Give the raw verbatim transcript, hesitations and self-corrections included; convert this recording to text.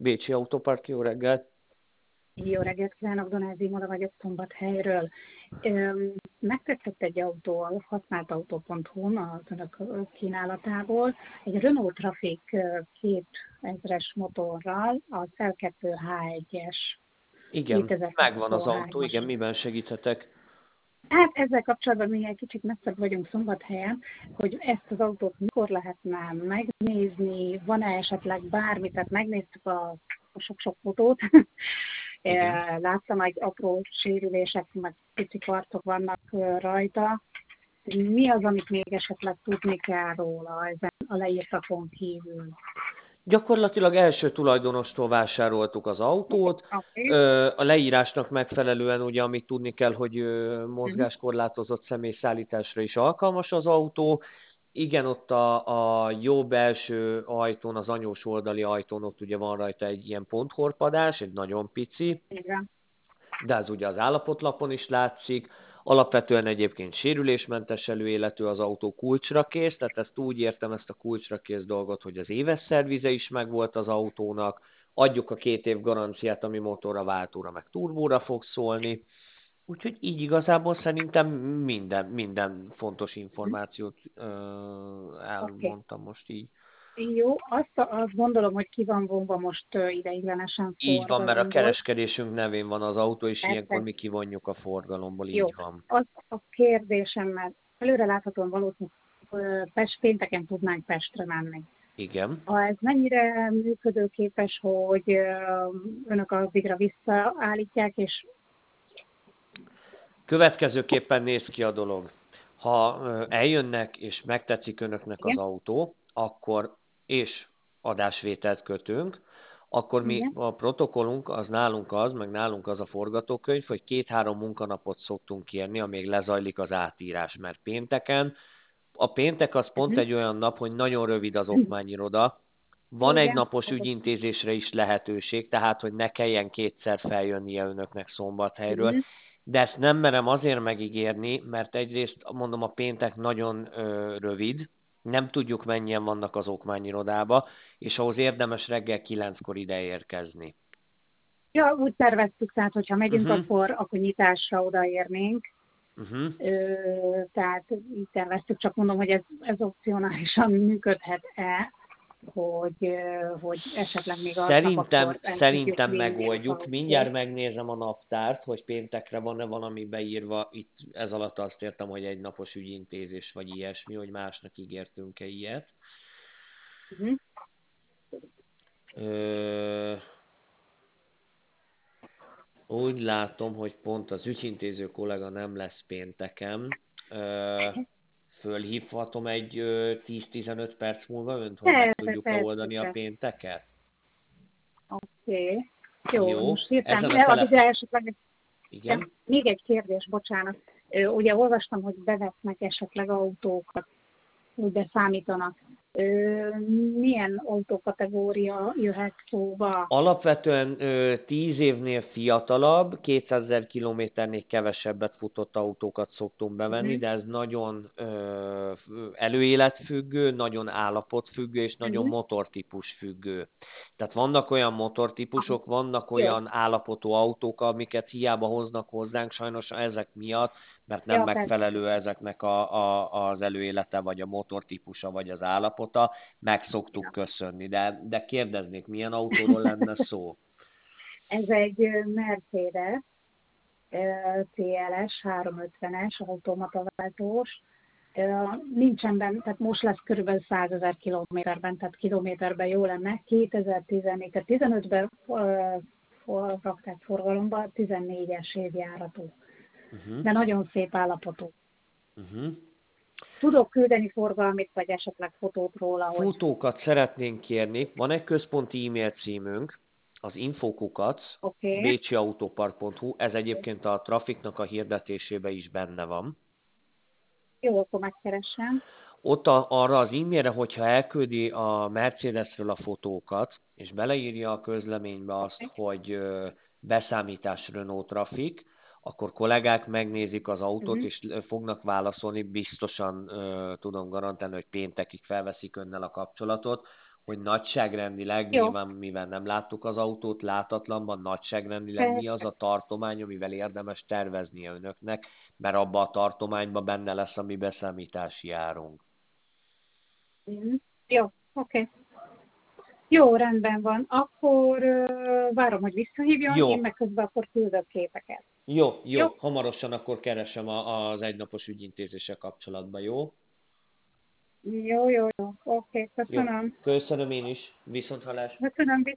Bécsi Autópark, jó reggelt! Jó reggelt kívánok, Donázi Móra vagyok Szombathelyről. Öm, Megtetszett egy autó a használt autó pont hu-n az önök kínálatából. Egy Renault Trafic kétezres motorral, az el kettő há egyes Igen, megvan az autó, igen, kétezer-huszonhármas. miben segíthetek? Hát ezzel kapcsolatban mi egy kicsit messzebb vagyunk Szombathelyen, hogy ezt az autót mikor lehetne megnézni, van-e esetleg bármi, tehát megnéztük a a sok-sok fotót. Igen. Láttam, hogy apró sérülések, meg pici karcok vannak rajta. Mi az, amit még esetleg tudni kell róla ezen a leírtakon kívül? Gyakorlatilag első tulajdonostól vásároltuk az autót. Okay. Ö, A leírásnak megfelelően ugye, amit tudni kell, hogy ö, Uh-huh. mozgáskorlátozott személyszállításra is alkalmas az autó. Igen, ott a, a jobb belső ajtón, az anyós oldali ajtón ott ugye van rajta egy ilyen ponthorpadás, egy nagyon pici, Igen. de az ugye az állapotlapon is látszik. Alapvetően egyébként sérülésmentes előéletű az autó, kulcsra kész, tehát ezt úgy értem, ezt a kulcsra kész dolgot, hogy az éves szervize is megvolt az autónak, adjuk a két év garanciát, ami motorra, váltóra, meg turbóra fog szólni. Úgyhogy így igazából szerintem minden, minden fontos információt ö, Oké. Okay. elmondtam most így. Jó, azt, azt gondolom, hogy ki van vonva most uh, ideiglenesen Így van, mert a forgalomból. kereskedésünk nevén van az autó, és ilyenkor Persze. mi kivonjuk a forgalomból, Jó. így van. Az a kérdésem, mert előre láthatóan valószínűleg uh, Pest, pénteken tudnánk Pestre menni. Igen. Ha ez mennyire működőképes, hogy uh, önök addigra visszaállítják, és Következőképpen néz ki a dolog. Ha ö, eljönnek és megtetszik önöknek az igen, autó, akkor és adásvételt kötünk, akkor mi igen, a protokollunk az nálunk az, meg nálunk az a forgatókönyv, hogy két-három munkanapot szoktunk kérni, amíg lezajlik az átírás, mert pénteken, a péntek az pont uh-huh. egy olyan nap, hogy nagyon rövid az okmányiroda, van egy Igen, napos ügyintézésre is lehetőség, tehát hogy ne kelljen kétszer feljönnie önöknek Szombathelyről, uh-huh. de ezt nem merem azért megígérni, mert egyrészt mondom, a péntek nagyon ö, rövid, nem tudjuk mennyien vannak az okmányirodába, és ahhoz érdemes reggel kilenckor ide érkezni. Ja, úgy terveztük, tehát hogyha megyünk, Uh-huh, akkor, akkor nyitásra odaérnénk. uh-huh. Ö, tehát így terveztük, csak mondom, hogy ez, ez opcionálisan működhet-e, hogy, hogy esetleg még aznap Szerintem, akkor el tudjuk szerintem vinni az megoldjuk. autót. Mindjárt megnézem a naptárt, hogy péntekre van-e valami beírva. Itt ez alatt azt értem, hogy egy napos ügyintézés vagy ilyesmi, hogy másnak ígértünk-e ilyet. Uh-huh. Ö, úgy látom, hogy pont az ügyintéző kollega nem lesz pénteken. Ö, fölhívhatom egy ö, tíz-tizenöt perc múlva önt, hogy meg Persze, tudjuk-e persze, oldani a persze. pénteket? Oké. Okay. Jó, Jó, most hirtelen, ezen a de addigra telefon... esetleg, de Igen? még egy kérdés, bocsánat. Ö, Ugye olvastam, hogy bevetnek esetleg autókat, úgy beszámítanak. Ö, Milyen autókategória jöhet szóba? Alapvetően ö, tíz évnél fiatalabb, kétszázezer kilométernél kevesebbet futott autókat szoktunk bevenni, Uh-huh. de ez nagyon ö, előéletfüggő, nagyon állapotfüggő és nagyon Uh-huh. motortípus függő. Tehát vannak olyan motortípusok, vannak Jó, olyan állapotú autók, amiket hiába hoznak hozzánk, sajnos ezek miatt, mert nem ja, persze. megfelelő ezeknek a, a, az előélete, vagy a motortípusa, vagy az állapota, meg szoktuk Ja. köszönni. De, de kérdeznék, milyen autóról lenne szó? Ez egy ö, Mercedes ö, cé el es háromszázötvenes automataváltós. Ö, Nincsen benne, tehát most lesz körülbelül százezer kilométerben, tehát kilométerben jó lenne. kétezer-tizennégy, tehát tizenötben rakták forgalomba, tizennégyes évjáratú. Uh-huh, De nagyon szép állapotú. uh-huh. Tudok küldeni forgalmit, vagy esetleg fotót róla, hogy Fotókat szeretnénk kérni. Van egy központi e-mail címünk, az infokukac, oké, okay. bécsiautopark pont hu, ez egyébként a trafiknak a hirdetésében is benne van. Jó, akkor megkeresem. Ott a, arra az e-mailre, hogyha elküldi a Mercedesről a fotókat, és beleírja a közleménybe azt, Okay. hogy ö, beszámítás Renault Trafik, akkor kollégák megnézik az autót, Uh-huh. és ö, fognak válaszolni, biztosan ö, tudom garantálni, hogy péntekig felveszik önnel a kapcsolatot, hogy nagyságrendileg, Jó, nyilván mivel nem láttuk az autót látatlanban, nagyságrendileg mi az persze. a tartomány, amivel érdemes terveznie önöknek, mert abba a tartományba benne lesz a mi beszámítási árunk. Mhm. Jó, oké. Jó, rendben van. Akkor ö, várom, hogy visszahívjon, én Jó, meg közben akkor küldök képeket. jó, Jó? jó. Hamarosan akkor keresem a, az egynapos ügyintézéssel kapcsolatban, jó? Jó, jó, jó. Oké, Jó. köszönöm. Köszönöm én is. Viszonthallás. Köszönöm,